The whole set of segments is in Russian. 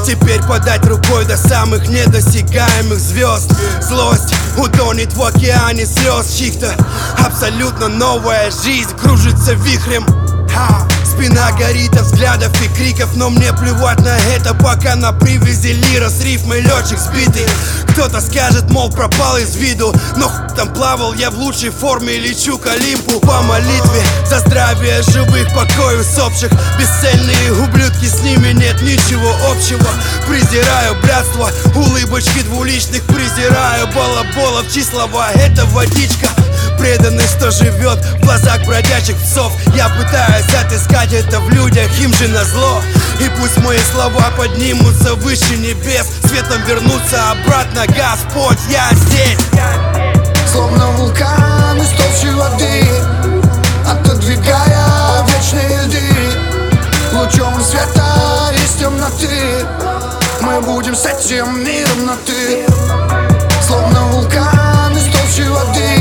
Теперь подать рукой до самых недосягаемых звезд. Злость утонет в океане слез чьих-то. Абсолютно новая жизнь кружится вихрем. Спина горит от взглядов и криков, но мне плевать на это, пока на привязи лира с рифмой летчик сбитый. Кто-то скажет, мол, пропал из виду, но хуй там плавал, я в лучшей форме, лечу к Олимпу по молитве за здравие живых, покой усопших. Бесцельные ублюдки, с ними нет ничего общего. Презираю блядство, улыбочки двуличных, презираю балаболов, чьи слова — это водичка. Преданный, что живет в глазах бродячих псов. Я пытаюсь отыскать это в людях, им же назло. И пусть мои слова поднимутся выше небес, светом вернутся обратно, Господь, я здесь. Словно вулкан из толщи воды, отодвигая вечные льды. Лучом света из темноты мы будем с этим миром на ты. Словно вулкан из толщи воды,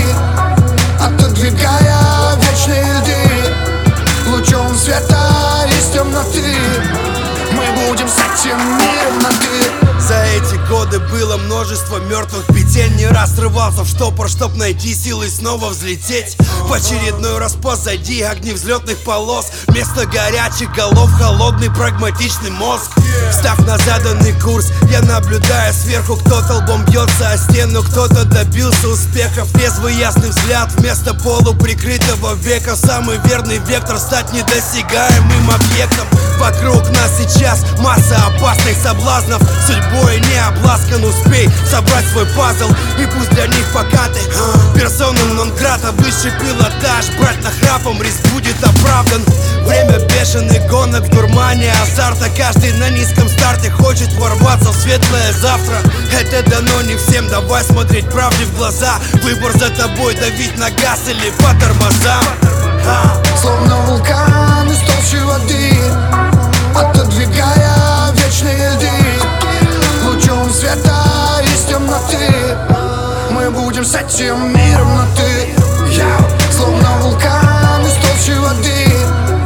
отодвигая вечные льды. Лучом света из темноты мы будем с этим миром на ты. За эти годы было множество мертвых петель. Не раз срывался в штопор, чтоб найти силы снова взлететь. В очередной раз позади огни взлетных полос. Вместо горячих голов холодный прагматичный мозг. Встав на заданный курс, я наблюдаю сверху. Кто-то лбом бьется о стену, кто-то добился успехов. Трезвый ясный взгляд вместо полуприкрытого века. Самый верный вектор — стать недосягаемым объектом. Вокруг нас сейчас масса опасных соблазнов. Судьбой не обласкан, успей собрать свой пазл. И пусть для них пока ты персона нон-грата, высший пилотаж, брать нахрапом, риск будет оправдан. Время бешеных гонок в дурмане азарта. Каждый на низком старте хочет ворваться в светлое завтра. Это дано не всем, давай смотреть правде в глаза. Выбор за тобой, давить на газ или по тормозам. Словно вулкан из толщи воды, отодвигая вечные льды. Лучом света из темноты мы будем с этим миром на ты. Словно вулкан из толщи воды,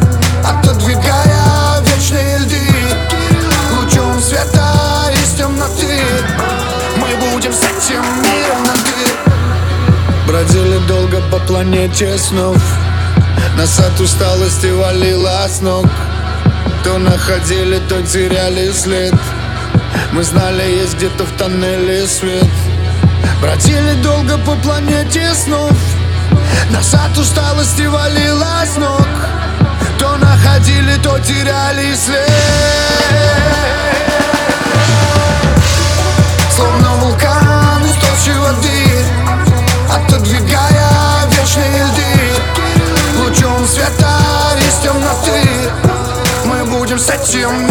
отодвигая вечные льды. Лучом света из темноты мы будем с этим миром на ты. Бродили долго по планете снов, нас от усталости валило с ног. То находили, то теряли след. Мы знали, есть где-то в тоннеле свет. Бродили долго по планете снов, нас от усталости валило с ног. То находили, то теряли след. Словно вулкан из толщи воды, отодвигая вечные льды. Лучом света из темноты мы будем с этим